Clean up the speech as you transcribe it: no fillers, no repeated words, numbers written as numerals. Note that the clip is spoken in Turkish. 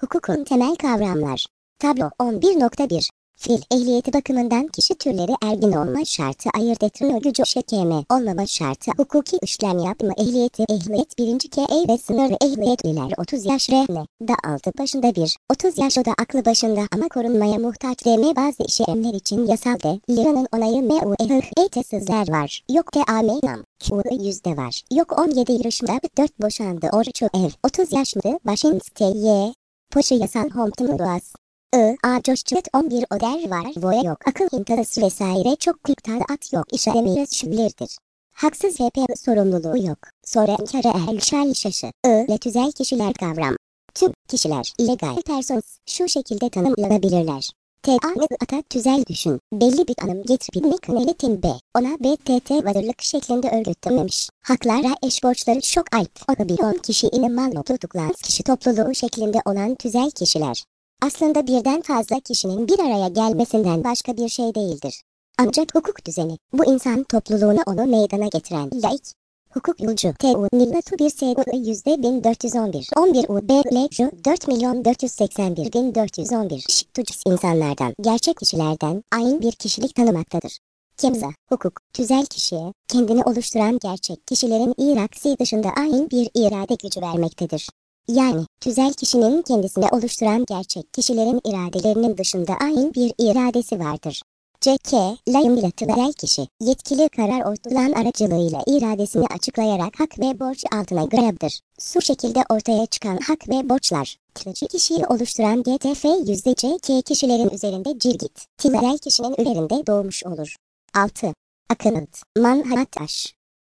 Hukukun temel kavramlar. Tablo 11.1 Fiil ehliyeti bakımından kişi türleri ergin olma şartı ayırt etme gücü şekeme olmama şartı hukuki işlem yapma ehliyet 1. KE ve sınırlı ehliyetliler 30 yaş RN da altı başında 30 yaş o da aklı başında ama korunmaya muhtaç DM bazı işlemler için yasal de liranın onayı MEUEHET'sizler var. Yok TAMNAM yüzde var. Yok 17 yarışmada 4 boşandı oruç ev 30 yaş mıydı başın TY Poşu yasal homtum duas. Coşçut 11 oder var voya yok akıl hintası vesaire çok kırktan at yok işlememiz şüblerdir. Haksız VP sorumluluğu yok. Sonra kare el şaşı. Le tüzel kişiler kavram. Tüm kişiler illegal persons şu şekilde tanımlanabilirler. Ata tüzel düşün. Belli bir anım getirmek neletin B. Ona BTT varlık şeklinde örgütlememiş. Haklara eş borçları şok alp. Ona bir 10 kişi ile mal tutuklan kişi topluluğu şeklinde olan tüzel kişiler. Aslında birden fazla kişinin bir araya gelmesinden başka bir şey değildir. Ancak hukuk düzeni, bu insan topluluğunu onu meydana getiren laik, hukuk yolcu, TU, Nillatu 1 SGI %1411, 11 UBLC 4.481.411 şıktucus insanlardan, gerçek kişilerden, aynı bir kişilik tanımaktadır. Kemza, hukuk, tüzel kişiye, kendini oluşturan gerçek kişilerin iraksi dışında aynı bir irade gücü vermektedir. Yani, tüzel kişinin kendisini oluşturan gerçek kişilerin iradelerinin dışında aynı bir iradesi vardır. C.K. Tüzel kişi, yetkili karar ortalan aracılığıyla iradesini açıklayarak hak ve borç altına girebilir. Şu şekilde ortaya çıkan hak ve borçlar, tüzel kişiyi oluşturan GTF %CK kişilerin üzerinde cilgit, tüzel kişinin üzerinde doğmuş olur. 6. Akınıt, manhataş.